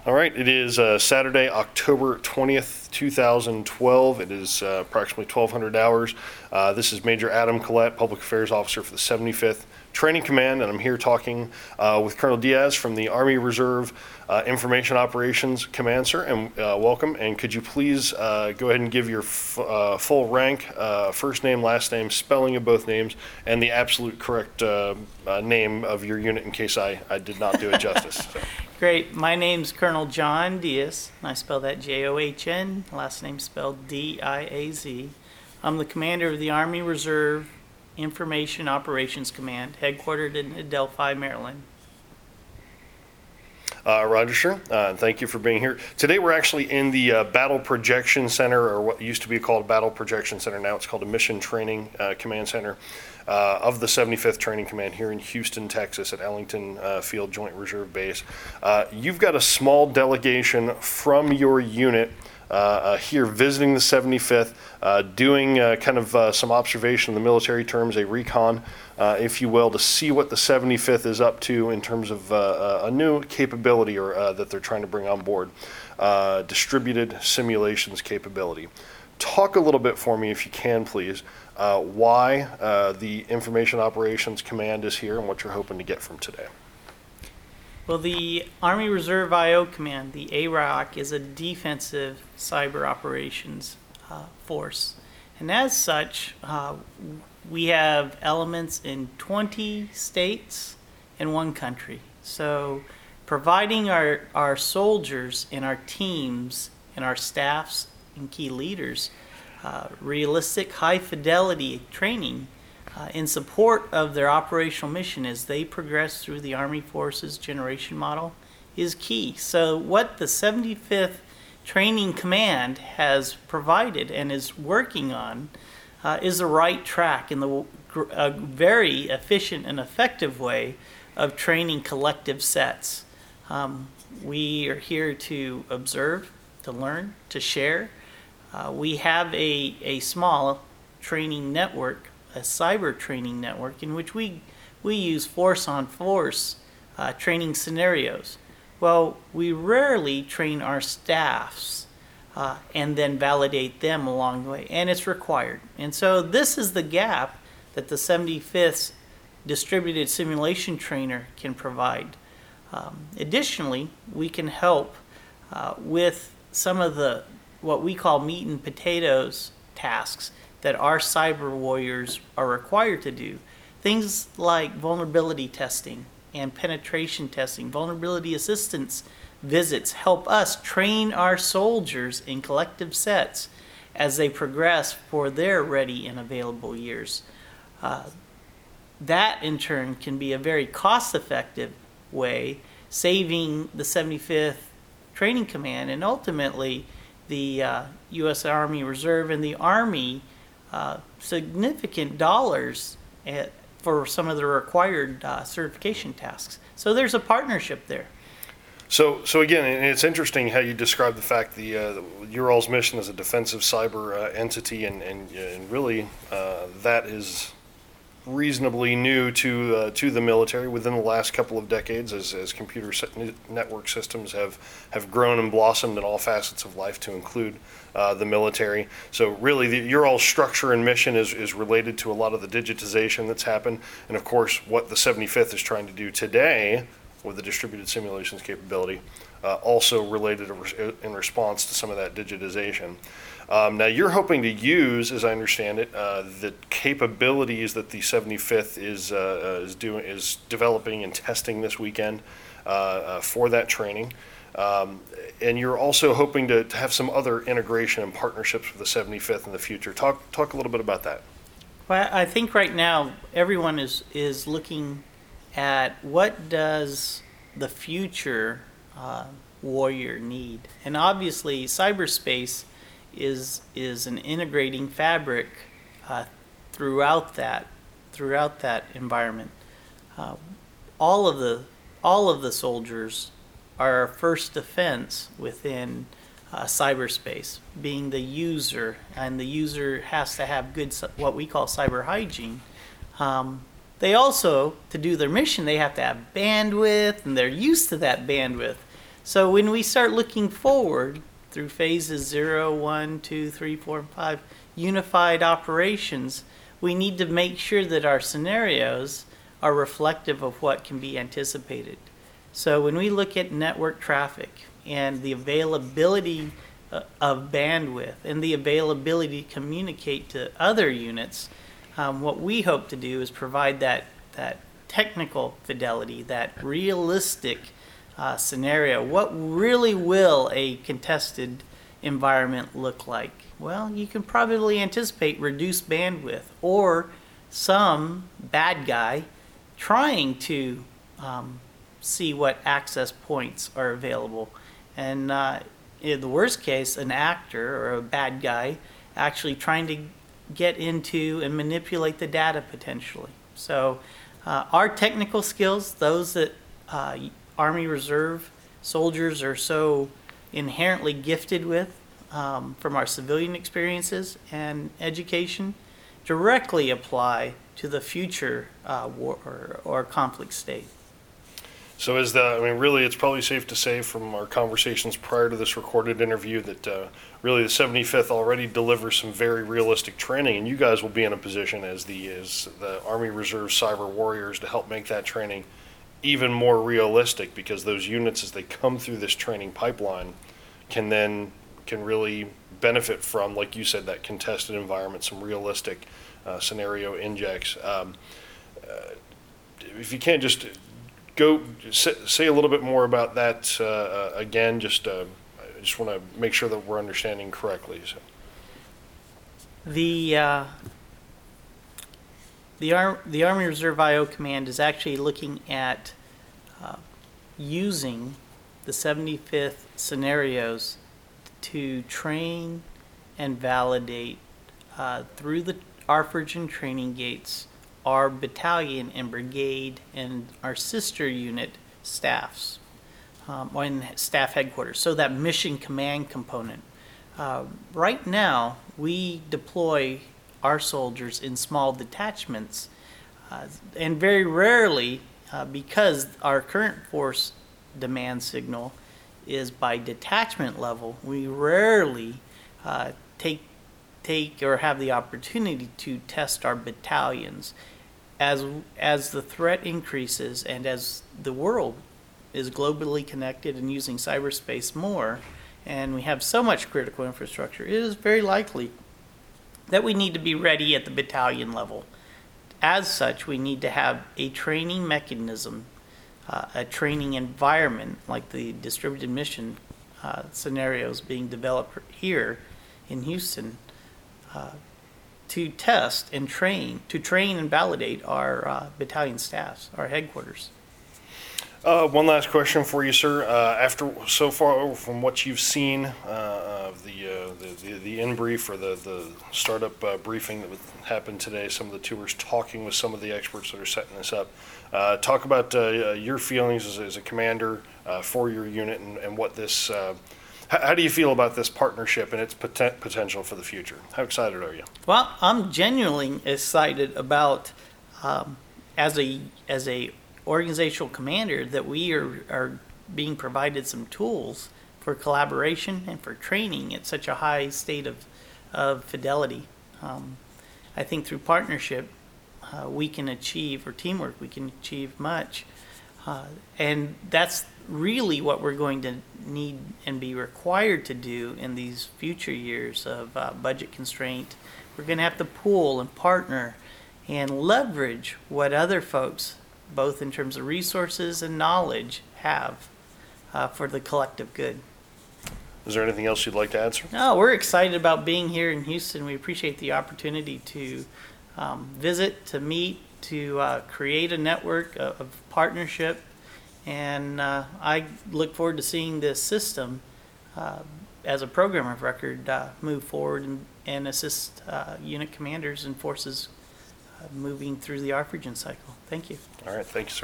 All right, it is Saturday, October 20th, 2012. It is approximately 1200 hours. This is Major Adam Collette, Public Affairs Officer for the 75th Training Command, and I'm here talking with Colonel Diaz from the Army Reserve Information Operations Command, sir, and welcome. And could you please go ahead and give your full rank, first name, last name, spelling of both names, and the absolute correct name of your unit in case I did not do it justice. So. Great. My name's Colonel John Diaz, and I spell that John. Last name spelled Diaz. I'm the commander of the Army Reserve Information Operations Command, headquartered in Adelphi, Maryland. Roger, sir. Thank you for being here. Today we're actually in the Battle Projection Center, or what used to be called Battle Projection Center. Now it's called a Mission Training Command Center of the 75th Training Command here in Houston, Texas at Ellington Field Joint Reserve Base. You've got a small delegation from your unit here visiting the 75th, doing kind of some observation in the military terms, a recon, if you will, to see what the 75th is up to in terms of a new capability or that they're trying to bring on board, distributed simulations capability. Talk a little bit for me, if you can, please, why the Information Operations Command is here and what you're hoping to get from today. Well, the Army Reserve I.O. Command, the AROC, is a defensive cyber operations force. And as such, we have elements in 20 states and one country. So providing our soldiers and our teams and our staffs and key leaders realistic, high-fidelity training in support of their operational mission as they progress through the Army Forces generation model is key. So what the 75th Training Command has provided and is working on is the right track in a very efficient and effective way of training collective sets. We are here to observe, to learn, to share. We have a small training network, a cyber training network, in which we use force-on-force training scenarios. Well, we rarely train our staffs and then validate them along the way, and it's required. And so this is the gap that the 75th Distributed Simulation Trainer can provide. Additionally, we can help with some of the what we call meat and potatoes tasks that our cyber warriors are required to do. Things like vulnerability testing and penetration testing, vulnerability assistance visits help us train our soldiers in collective sets as they progress for their ready and available years. That in turn can be a very cost-effective way, saving the 75th Training Command and ultimately the U.S. Army Reserve and the Army significant dollars for some of the required certification tasks. So there's a partnership there. So again, and it's interesting how you describe the fact the your all's mission as a defensive cyber entity, and really that is reasonably new to the military within the last couple of decades as computer network systems have grown and blossomed in all facets of life to include the military. So really your all structure and mission is related to a lot of the digitization that's happened, and of course what the 75th is trying to do today with the distributed simulations capability, also related in response to some of that digitization. Now you're hoping to use, as I understand it, the capabilities that the 75th is developing and testing this weekend for that training. And you're also hoping to have some other integration and partnerships with the 75th in the future. Talk a little bit about that. Well, I think right now everyone is looking at what does the future warrior need. And obviously cyberspace is an integrating fabric throughout that environment. All of the soldiers are our first defense within cyberspace, being the user, and the user has to have good what we call cyber hygiene. They also, to do their mission, they have to have bandwidth, and they're used to that bandwidth. So when we start looking forward through phases 0, 1, 2, 3, 4, and 5, unified operations, we need to make sure that our scenarios are reflective of what can be anticipated. So when we look at network traffic and the availability of bandwidth and the availability to communicate to other units, what we hope to do is provide that technical fidelity, that realistic scenario. What really will a contested environment look like? Well, you can probably anticipate reduced bandwidth or some bad guy trying to see what access points are available. And in the worst case, an actor or a bad guy actually trying to get into and manipulate the data potentially. So our technical skills, those that Army Reserve soldiers are so inherently gifted with from our civilian experiences and education, directly apply to the future war or conflict state. So really, it's probably safe to say from our conversations prior to this recorded interview that really the 75th already delivers some very realistic training, and you guys will be in a position as the Army Reserve Cyber Warriors to help make that training even more realistic, because those units, as they come through this training pipeline, can really benefit from, like you said, that contested environment, some realistic scenario injects. If you can't just go say a little bit more about that again, I just want to make sure that we're understanding correctly. So. The Army Reserve I/O Command is actually looking at using the 75th scenarios to train and validate through the ARFIRG and training gates our battalion and brigade and our sister unit staffs and staff headquarters. So that mission command component. Right now, we deploy our soldiers in small detachments, and very rarely, because our current force demand signal is by detachment level, we rarely take or have the opportunity to test our battalions. As the threat increases and as the world is globally connected and using cyberspace more, and we have so much critical infrastructure, it is very likely that we need to be ready at the battalion level. As such, we need to have a training mechanism, a training environment like the distributed mission scenarios being developed here in Houston, to test and train and validate our battalion staffs, our headquarters. One last question for you, sir. After so far from what you've seen of the in brief or the startup briefing that happened today, some of the tours, talking with some of the experts that are setting this up, talk about your feelings as a commander for your unit and what this. How do you feel about this partnership and its potential for the future? How excited are you? Well, I'm genuinely excited about as a organizational commander that we are being provided some tools for collaboration and for training at such a high state of fidelity. I think through partnership we can achieve, or teamwork, we can achieve much. And that's really what we're going to need and be required to do in these future years of budget constraint. We're going to have to pool and partner and leverage what other folks, both in terms of resources and knowledge, have for the collective good. Is there anything else you'd like to add, sir? No, we're excited about being here in Houston. We appreciate the opportunity to visit, to meet, to create a network of partnership. And I look forward to seeing this system as a program of record move forward and assist unit commanders and forces moving through the ARFIRG cycle. Thank you. All right, thank you, sir.